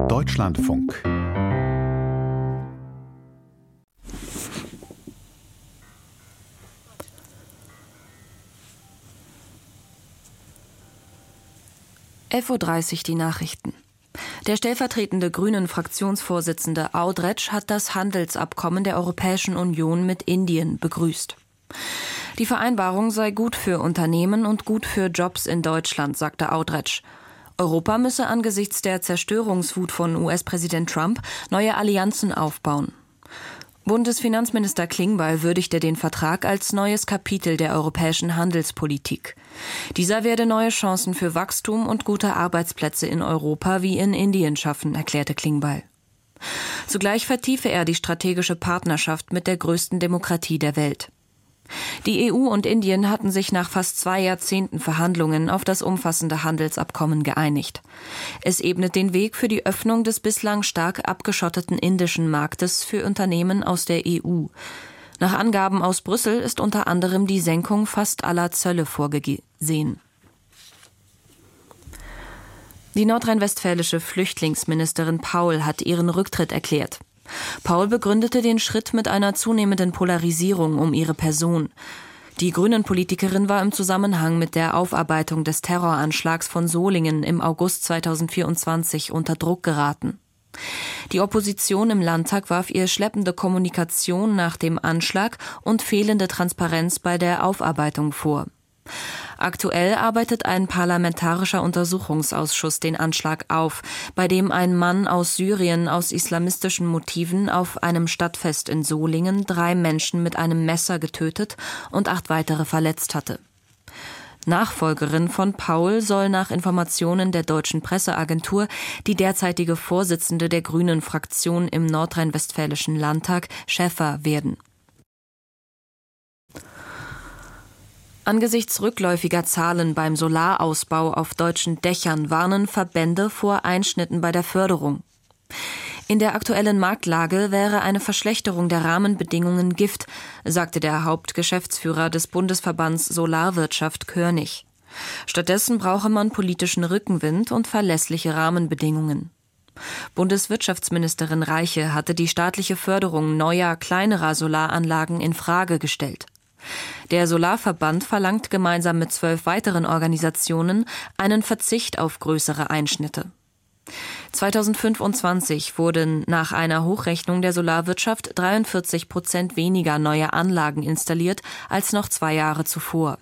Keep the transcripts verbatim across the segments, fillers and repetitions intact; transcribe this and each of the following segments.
Deutschlandfunk. elf Uhr dreißig die Nachrichten. Der stellvertretende Grünen-Fraktionsvorsitzende Audretsch hat das Handelsabkommen der Europäischen Union mit Indien begrüßt. Die Vereinbarung sei gut für Unternehmen und gut für Jobs in Deutschland, sagte Audretsch. Europa müsse angesichts der Zerstörungswut von U S-Präsident Trump neue Allianzen aufbauen. Bundesfinanzminister Klingbeil würdigte den Vertrag als neues Kapitel der europäischen Handelspolitik. Dieser werde neue Chancen für Wachstum und gute Arbeitsplätze in Europa wie in Indien schaffen, erklärte Klingbeil. Zugleich vertiefe er die strategische Partnerschaft mit der größten Demokratie der Welt. Die E U und Indien hatten sich nach fast zwei Jahrzehnten Verhandlungen auf das umfassende Handelsabkommen geeinigt. Es ebnet den Weg für die Öffnung des bislang stark abgeschotteten indischen Marktes für Unternehmen aus der E U. Nach Angaben aus Brüssel ist unter anderem die Senkung fast aller Zölle vorgesehen. Die nordrhein-westfälische Flüchtlingsministerin Paul hat ihren Rücktritt erklärt. Paul begründete den Schritt mit einer zunehmenden Polarisierung um ihre Person. Die Grünen-Politikerin war im Zusammenhang mit der Aufarbeitung des Terroranschlags von Solingen im August zweitausendvierundzwanzig unter Druck geraten. Die Opposition im Landtag warf ihr schleppende Kommunikation nach dem Anschlag und fehlende Transparenz bei der Aufarbeitung vor. Aktuell arbeitet ein parlamentarischer Untersuchungsausschuss den Anschlag auf, bei dem ein Mann aus Syrien aus islamistischen Motiven auf einem Stadtfest in Solingen drei Menschen mit einem Messer getötet und acht weitere verletzt hatte. Nachfolgerin von Paul soll nach Informationen der Deutschen Presseagentur die derzeitige Vorsitzende der Grünen-Fraktion im nordrhein-westfälischen Landtag, Schäffer, werden. Angesichts rückläufiger Zahlen beim Solarausbau auf deutschen Dächern warnen Verbände vor Einschnitten bei der Förderung. In der aktuellen Marktlage wäre eine Verschlechterung der Rahmenbedingungen Gift, sagte der Hauptgeschäftsführer des Bundesverbands Solarwirtschaft Körnig. Stattdessen brauche man politischen Rückenwind und verlässliche Rahmenbedingungen. Bundeswirtschaftsministerin Reiche hatte die staatliche Förderung neuer, kleinerer Solaranlagen in Frage gestellt. Der Solarverband verlangt gemeinsam mit zwölf weiteren Organisationen einen Verzicht auf größere Einschnitte. zweitausendfünfundzwanzig wurden nach einer Hochrechnung der Solarwirtschaft dreiundvierzig Prozent weniger neue Anlagen installiert als noch zwei Jahre zuvor.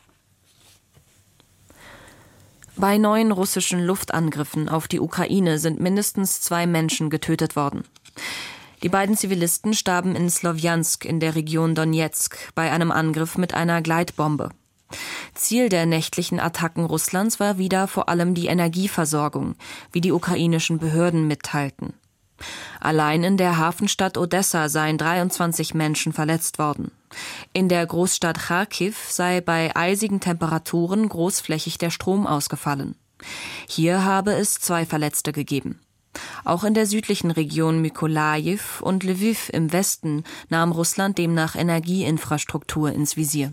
Bei neuen russischen Luftangriffen auf die Ukraine sind mindestens zwei Menschen getötet worden. Die beiden Zivilisten starben in Slowjansk in der Region Donezk bei einem Angriff mit einer Gleitbombe. Ziel der nächtlichen Attacken Russlands war wieder vor allem die Energieversorgung, wie die ukrainischen Behörden mitteilten. Allein in der Hafenstadt Odessa seien dreiundzwanzig Menschen verletzt worden. In der Großstadt Charkiw sei bei eisigen Temperaturen großflächig der Strom ausgefallen. Hier habe es zwei Verletzte gegeben. Auch in der südlichen Region Mykolajiw und Lwiw im Westen nahm Russland demnach Energieinfrastruktur ins Visier.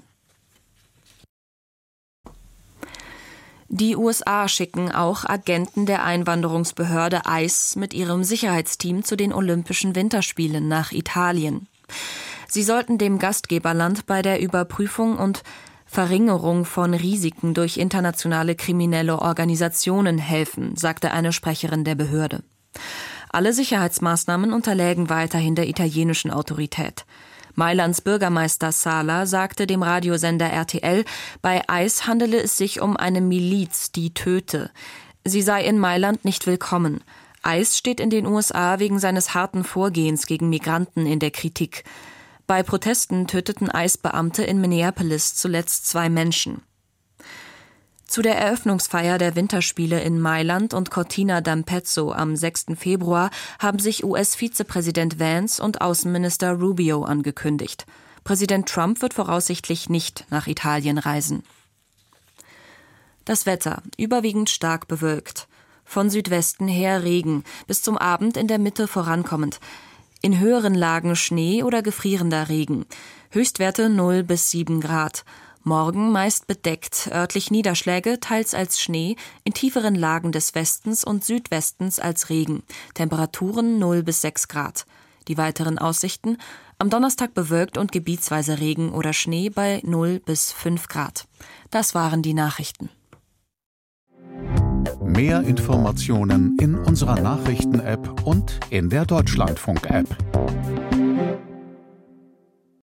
Die U S A schicken auch Agenten der Einwanderungsbehörde I C E mit ihrem Sicherheitsteam zu den Olympischen Winterspielen nach Italien. Sie sollten dem Gastgeberland bei der Überprüfung und Verringerung von Risiken durch internationale kriminelle Organisationen helfen, sagte eine Sprecherin der Behörde. Alle Sicherheitsmaßnahmen unterlägen weiterhin der italienischen Autorität. Mailands Bürgermeister Sala sagte dem Radiosender R T L, bei I C E handele es sich um eine Miliz, die töte. Sie sei in Mailand nicht willkommen. I C E steht in den U S A wegen seines harten Vorgehens gegen Migranten in der Kritik. Bei Protesten töteten I C E-Beamte in Minneapolis zuletzt zwei Menschen. Zu der Eröffnungsfeier der Winterspiele in Mailand und Cortina d'Ampezzo am sechsten Februar haben sich U S-Vizepräsident Vance und Außenminister Rubio angekündigt. Präsident Trump wird voraussichtlich nicht nach Italien reisen. Das Wetter: überwiegend stark bewölkt. Von Südwesten her Regen, bis zum Abend in der Mitte vorankommend. In höheren Lagen Schnee oder gefrierender Regen. Höchstwerte null bis sieben Grad. Morgen meist bedeckt, örtlich Niederschläge, teils als Schnee, in tieferen Lagen des Westens und Südwestens als Regen. Temperaturen null bis sechs Grad. Die weiteren Aussichten: am Donnerstag bewölkt und gebietsweise Regen oder Schnee bei null bis fünf Grad. Das waren die Nachrichten. Mehr Informationen in unserer Nachrichten-App und in der Deutschlandfunk-App.